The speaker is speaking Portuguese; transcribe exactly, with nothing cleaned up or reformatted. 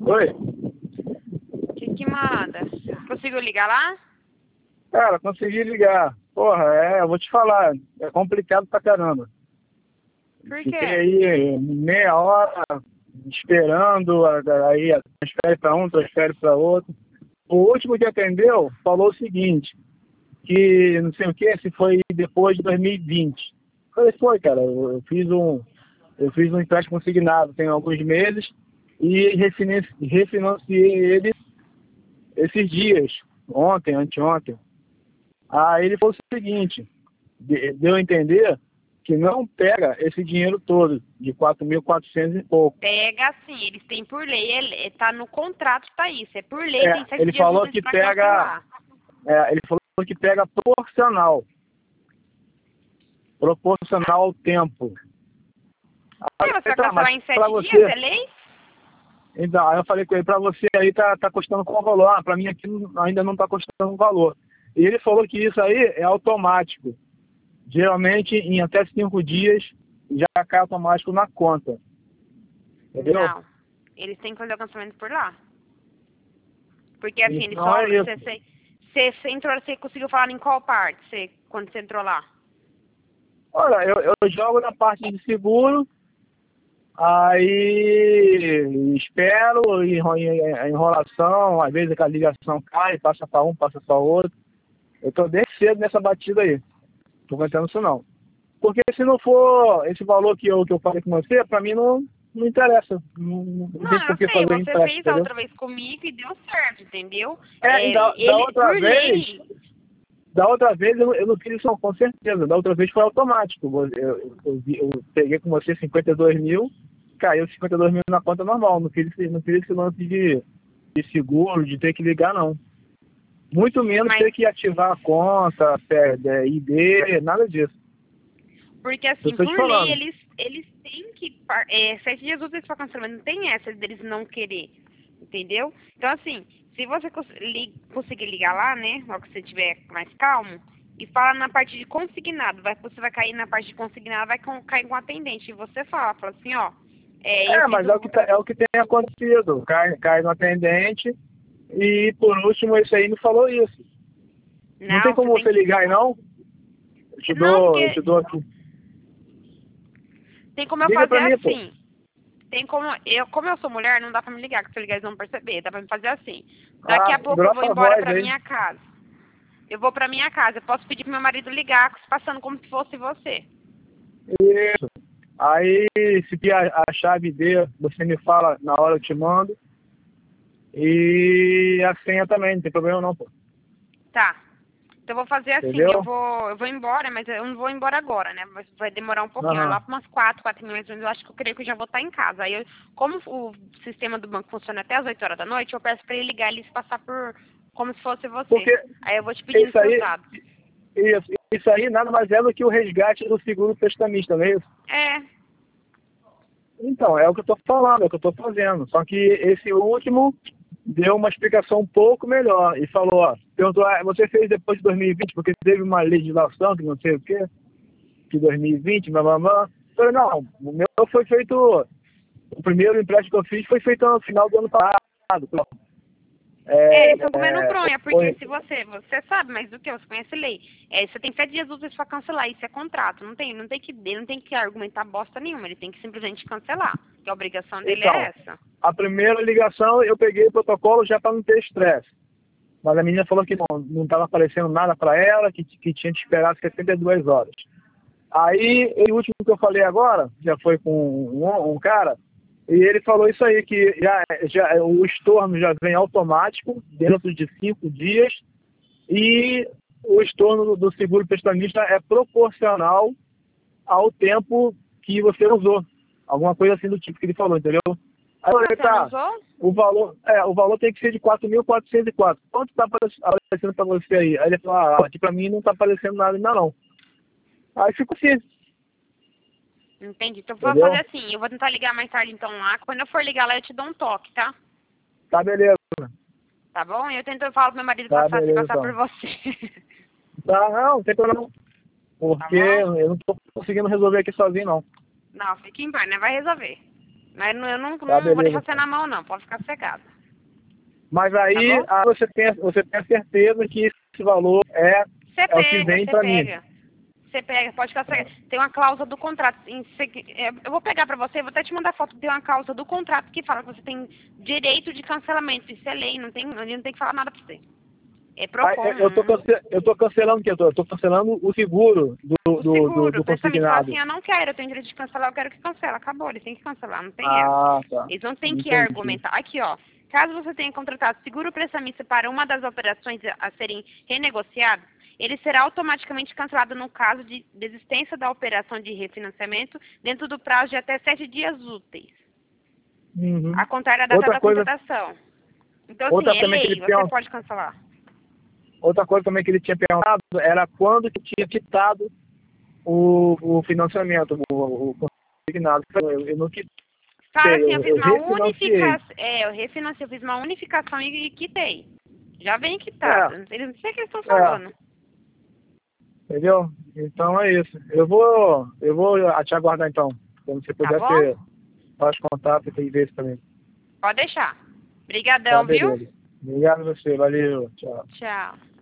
Oi? O que que manda? Conseguiu ligar lá? Cara, consegui ligar. Porra, é, eu vou te falar, é complicado pra caramba. Por Fiquei quê? aí meia hora esperando, aí transfere pra um, transfere pra outro. O último que atendeu falou o seguinte, que não sei o que, se foi depois de dois mil e vinte. Eu falei, foi, cara, eu, eu fiz um eu fiz um empréstimo consignado tem alguns meses e refinanci- refinanciei ele esses dias, ontem, anteontem. Aí ele falou o seguinte, de- deu a entender que não pega esse dinheiro todo, de quatro mil e quatrocentos e pouco. Pega assim, eles têm por lei, ele, tá no contrato, tá isso. É por lei, É, tem sete ele dias falou úteis que pra pega, cancelar. é, ele falou que pega proporcional, proporcional ao tempo. Aí Ué, eu você falei, vai tá, mas cancelar em pra sete dias, você, é lei? então, aí eu falei com ele, pra você aí tá, tá custando qual valor? Ah, pra mim aqui não- ainda não tá custando um valor. E ele falou que isso aí é automático. Geralmente, em até cinco dias, já cai automático na conta. Entendeu? Não. Eles têm que fazer o cancelamento por lá. Porque assim, eles Então só. é Você, isso. você, você, você entrou, você conseguiu falar em qual parte? Você, quando você entrou lá? Olha, eu, eu jogo na parte de seguro, aí espero, enro- a enrolação, às vezes a ligação cai, passa para um, passa para outro. Eu tô bem cedo nessa batida aí. Tô aguentando isso não. Porque se não for esse valor que eu, que eu falei com você, pra mim não, não interessa. Não, não não Não, vejo por eu que sei, fazer você empréstimo, fez a entendeu? outra vez comigo e deu certo, entendeu? É, e É, da, da ele, outra por vez, lei, da outra vez eu, eu não fiz isso não, com certeza. Da outra vez foi automático. Eu, eu, eu, vi- eu peguei com você cinquenta e dois mil, caiu cinquenta e dois mil na conta normal. Não fiz, esse- não fiz esse lance de, de seguro, de ter que ligar não. Muito menos mas ter que ativar a conta, pé- é, I D, nada disso. porque Eu assim, estou te por lei, falando. eles, eles têm que. par- É, sete dias úteis para cancelamento, não tem essa deles não querer. Entendeu? Então, assim, se você cons- li- conseguir ligar lá, né? Logo que você estiver mais calmo, e fala na parte de consignado, vai, você vai cair na parte de consignado, vai com- cair com o atendente. E você fala, fala assim, ó, é, eu É, fiz mas é o o. que, tá- é o que tem acontecido. Cai, cai no atendente e, por último, esse aí me falou isso. Não tem Não, você como tem você que. ligar aí, não? Eu te Não, dou, eu te porque dou aqui. tem como eu Liga fazer pra mim, pô. assim. Tem como. Eu, como eu sou mulher, não dá pra me ligar, que se eu ligar eles vão perceber. Dá pra me fazer assim. Daqui Ah, a pouco eu vou grossa a embora voz pra aí. minha casa. Eu vou pra minha casa. Eu posso pedir pro meu marido ligar, se passando como se fosse você. Isso. Aí, se que a, a chave dê, você me fala na hora, eu te mando. E a senha também, não tem problema não, pô. Tá. Então eu vou fazer assim, eu Entendeu? vou, eu vou embora, mas eu não vou embora agora, né? Vai vai demorar um pouquinho. Aham. Lá para umas quatro, quatro e meia, mais ou menos, eu acho que eu creio que eu já vou estar em casa. Aí, eu, como o sistema do banco funciona até as oito horas da noite, eu peço para ele ligar e se passar por como se fosse você. Porque Aí eu vou te pedindo isso seus aí, dados. isso, isso aí nada mais é do que o resgate do seguro prestamista, não é isso? É, Então, é o que eu estou falando, é o que eu estou fazendo. Só que esse último deu uma explicação um pouco melhor e falou, ó, perguntou, ah, você fez depois de dois mil e vinte, porque teve uma legislação que não sei o quê, que dois mil e vinte, blá, blá, blá. Eu falei, não, o meu foi feito, o primeiro empréstimo que eu fiz foi feito no final do ano passado. é, É, eles estão comendo é, bronha, porque foi, se você, você sabe mais do que eu, você conhece lei. É, você tem sete dias úteis para cancelar, isso é contrato. Não tem, não tem que, ele não tem que argumentar bosta nenhuma, ele tem que simplesmente cancelar. Que a obrigação dele é então, essa. a primeira ligação eu peguei o protocolo já para não ter estresse. Mas a menina falou que não estava aparecendo nada para ela, que, que tinha que esperar setenta e duas horas. Aí, o último que eu falei agora, já foi com um, um cara, e ele falou isso aí, que já, já, o estorno já vem automático, dentro de cinco dias, e o estorno do, do seguro prestamista é proporcional ao tempo que você usou. Alguma coisa assim do tipo que ele falou, entendeu? Aí eu falei, Você não tá, usou? o valor, é, o valor tem que ser de quatro mil quatrocentos e quatro. Quanto tá aparecendo para você aí? Aí ele falou, ah, aqui para mim não tá aparecendo nada ainda não. Aí ficou assim, Entendi. Então eu vou fazer entendeu? assim, eu vou tentar ligar mais tarde então lá. Quando eu for ligar lá, eu te dou um toque, tá? Tá beleza, Tá bom? Eu tento, eu falo pro meu marido tá passar, se beleza passar por então. você. Tá, não, não tem problema não. Tá Porque bom? eu não tô conseguindo resolver aqui sozinho não. Não, fique em paz, né? Vai resolver. Mas não- eu não, Tá, não vou beleza. deixar você na mão, não. Pode ficar sossegado. Mas aí Tá ah, você, tem, você tem a certeza que esse valor é, Você é o que pega, vem você pra mim. pega. Você pega, pode ficar sossegado. Tem uma cláusula do contrato. em segui- é, Eu vou pegar pra você, vou até te mandar foto. Tem uma cláusula do contrato que fala que você tem direito de cancelamento. Isso é lei, não tem, não tem que falar nada pra você. É Aí, Procon. eu, tô cance- eu tô cancelando o quê? Eu tô, eu tô cancelando o seguro do, O do, do, seguro, do o prestamento fala consignado. assim, eu não quero, eu tenho direito de cancelar, eu quero que cancela. Acabou, eles têm que cancelar, não tem essa. Ah, tá. Eles não têm que Entendi. argumentar. Aqui, ó. Caso você tenha contratado seguro prestamista para uma das operações a serem renegociadas, ele será automaticamente cancelado no caso de desistência da operação de refinanciamento dentro do prazo de até sete dias úteis. Uhum. A contrário da data Outra da coisa, contratação. Então, outra assim, é também que lei, ele você pergun- pode cancelar. outra coisa também que ele tinha perguntado era quando que tinha quitado o, o financiamento, o, o consignado. Eu, eu não quitei, Fala assim, eu eu, fiz eu uma refinanciei. unificação. É, eu refinanciei, eu fiz uma unificação e, e quitei. Já vem quitado. É, Eles não sei o que eles estão é, falando. entendeu? Então é isso. Eu vou, eu vou te aguardar então. Quando você Tá puder, bom? você faz contato e ver isso também. Pode deixar. Tá, Obrigadão, viu? beleza. Obrigado a você, valeu, tchau. Tchau.